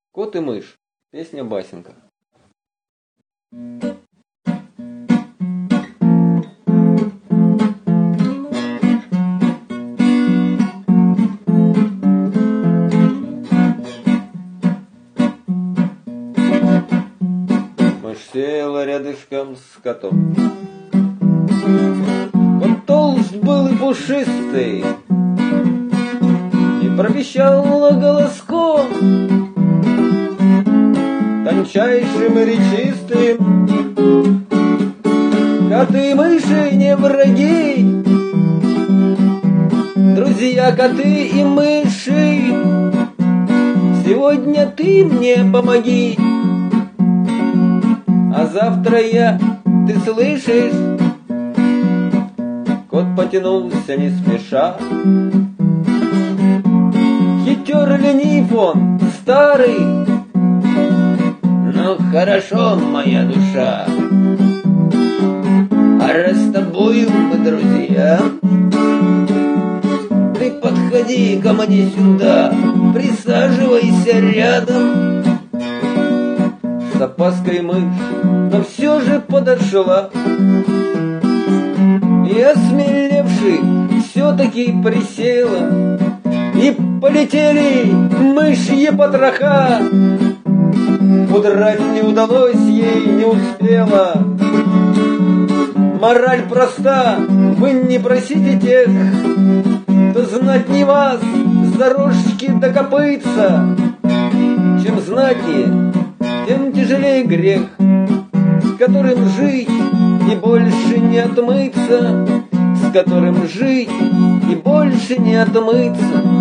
Кот и мышь. Песня Басенка. Мышь села рядышком с котом. Кот толст был и пушистый, и пропищала голоском тончайшим и речистым: коты и мыши не враги, друзья коты и мыши, сегодня ты мне помоги, а завтра я, ты слышишь? Кот потянулся не спеша. Хитер ленив он, старый, ну хорошо, моя душа, а раз с тобою мы друзья, ты подходи ко мне сюда, присаживайся рядом. С опаской мышь, но все же подошла, и осмелевший все-таки присела, и полетели мышьи потроха. Удрать не удалось ей, не успела. Мораль проста: вы не просите тех, кто знать не вас, с дорожки до копытца. Чем знатнее, тем тяжелее грех, с которым жить и больше не отмыться, с которым жить и больше не отмыться.